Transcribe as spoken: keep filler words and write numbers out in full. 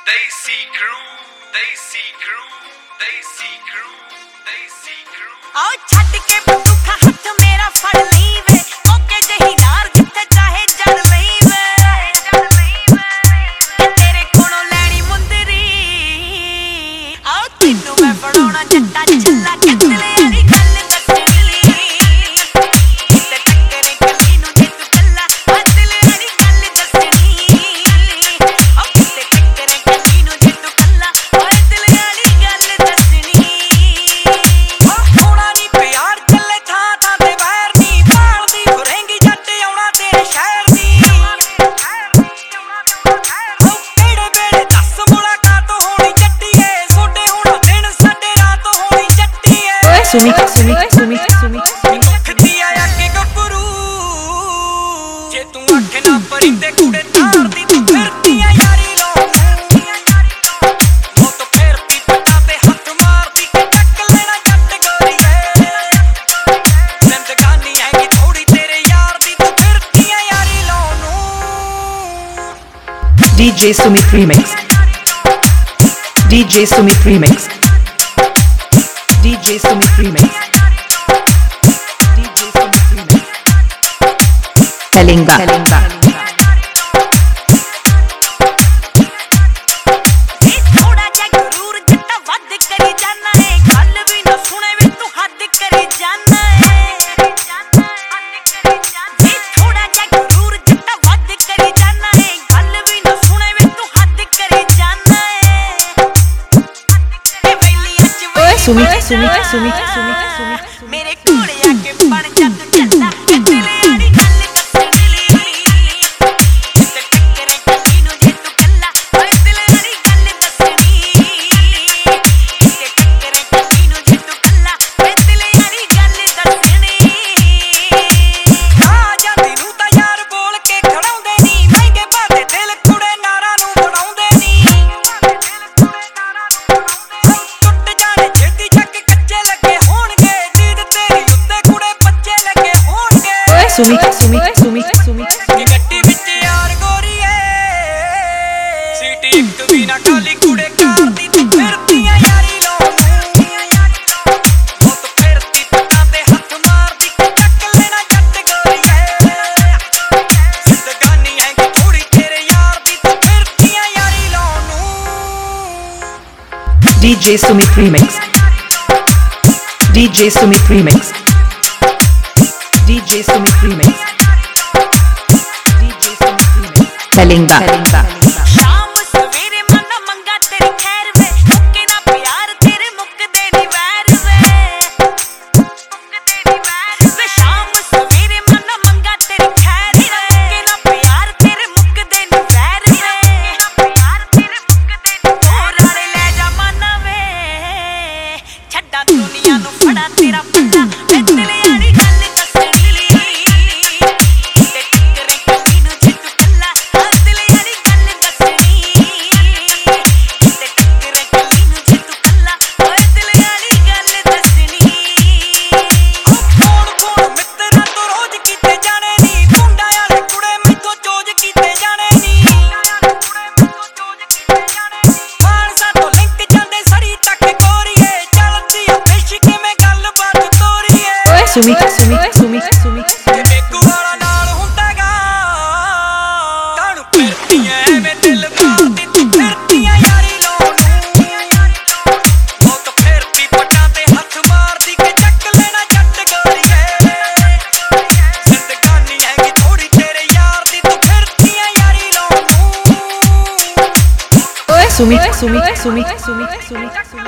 Desi crew, Desi crew, Desi crew, Desi crew. आओ छट के बंदूखा हाथ मेरा फड़ ली वे ओके जही नार जिथे चाहे जड़ लई वे तेरे कोलों लैनी मुंदरी आओ तेनू मैं बनाउणा जट्टा छल्ला कितले वाली गल दसनी किते टक्करे कली नू जे तू कल्ला बदले वाली गल दसनी ओ किते टक्करे कली नू जे तू कल्ला बदले वाली गल दसनी ओ होना नी प्यार चले था था ते वैर नी पाल दी फुरेंगी जट आउणा तेरे शहर दी ओ बेड़े बेड़े दस मुलाकात होनी जट्टीए सोडे होना दिन साडे रात होनी जट्टीए सुमित सुमित सुमित सुमित खदी आया के गपरू जे तू अख ना परिंदे कुड़े तार दी तू फिरती आ यारी लो वो तो फिरती पटा ते हाथ मारती के टक लेना जट गोरीए जिंदगानी आएगी थोड़ी तेरे यार दी तू फिरती आ यारी लो नू D J Sumit Remix D J Sumit Remix D J Sumit Remix D J Sumit Remix Kalinga Kalinga थोड़ा जा गुरूर जट्टा वध करी जाना है गल भी ना सुने वे तू हद करी जाना है थोड़ा जा गुरूर जट्टा वध करी जाना है गल भी ना सुने वे तू हद करी जाना है वेली अच Sumit Sumit Sumit Sumit Sumit मेरे कोले आके बन जा तू चल्ला दिल वाली गल दसनी किते टक्करे कली नू जे तू कल्ला ओए दिल वाली गल दसनी किते टक्करे कली नू जे तू कल्ला ओए दिल वाली गल दसनी आ जांदी नू तां यार बोल के खड़ाउंदे नी महंगे बाते दिल कुड़े नारा नू बनाउंदे नी टुੱਟ ਜਾਣੇ ਛੇਤੀ ਚੱਕ ਕੱਚੇ ਲੱਗੇ ਹੋਣਗੇ ਨੀਂਦ ਤੇਰੀ ਉੱਤੇ ਕੁੜੇ ਬੱਚੇ ਲੱਗੇ ਹੋਣਗੇ Sumit Sumit Sumit Sumit ਕਿ ਗੱਡੀ ਵਿੱਚ ਯਾਰ ਗੋਰੀਏ ਸੀਟੀ ਇੱਕ ਵੀ ਨਾ ਖਾਲੀ ਕੁੜੇ ਕਾਰ ਦੀ ਤੂੰ ਫਿਰਦੀਆਂ ਯਾਰੀ ਲਾਉਣ ਉਹ ਤੂੰ ਫਿਰਦੀ ਪੱਟਾਂ ਤੇ ਹੱਥ ਮਾਰਦੀ ਕਿ ਚੱਕ ਲੈਣਾ ਜੱਟ ਗੋਰੀਏ ਜ਼ਿੰਦਗਾਨੀ ਹੈਗੀ ਥੋੜੀ ਤੇਰੇ ਯਾਰ ਦੀ ਤੂੰ ਫਿਰਦੀਆਂ ਯਾਰੀ ਲਾਉਣ ਨੂੰ D J Sumit Remix D J Sumit Remix D J Sumit Remix D J Sumit Remix Kalinga Kalinga शाम सवेरे मन मंगा तेरी खैर वे मुक्के ना प्यार तेरे मुक्कदे नी वैर वे मुक्कदे नी वैर वे शाम सवेरे मन मंगा तेरी खैर वे मुक्के ना प्यार तेरे मुक्कदे नी वैर वे प्यार तेरे मुक्कदे नी तोर वाले ले जा मन वे छड्डा दुनिया नु फड़ा तेरा पल्ला वे दिल वाली गल दसनी ते टक्करे कली नू जे तू कल्ला आ दिल वाली गल दसनी ते टक्करे कली नू जे तू कल्ला ओए दिल वाली गल दसनी ओ कौन कौन मित्तरा तो रोज कीते जाने नी मुंडा वाले कुड़े मैथों चोज कीते जाने नी मानसा तो लिंक जांदे सरी तक गोरीए चलदी आ फिश किवें गलबात तोरीए Sumit Sumit Sumit Sumit ਕਿ ਬੇਕੂ ਵਾਲਾ ਨਾਲ ਹੁੰਦਾਗਾ ਕਾਹਨੂੰ ਫਿਰਦੀਆਂ ਐਵੇਂ ਦਿਲ ਮਾਰਦੀ ਤੂੰ ਫਿਰਦੀਆਂ ਯਾਰੀ ਲਾਉਣ ਉਹ ਤਾਂ ਫਿਰਦੀ ਪੱਟਾਂ ਤੇ ਹੱਥ ਮਾਰਦੀ ਕਿ ਚੱਕ ਲੈਣਾ ਜੱਟ ਗੋਰੀਏ ਜ਼ਿੰਦਗਾਨੀ ਹੈਗੀ ਥੋੜੀ ਤੇਰੇ ਯਾਰ ਦੀ ਤੂੰ ਫਿਰਦੀਆਂ ਯਾਰੀ ਲਾਉਣ Sumit Sumit Sumit Sumit Sumit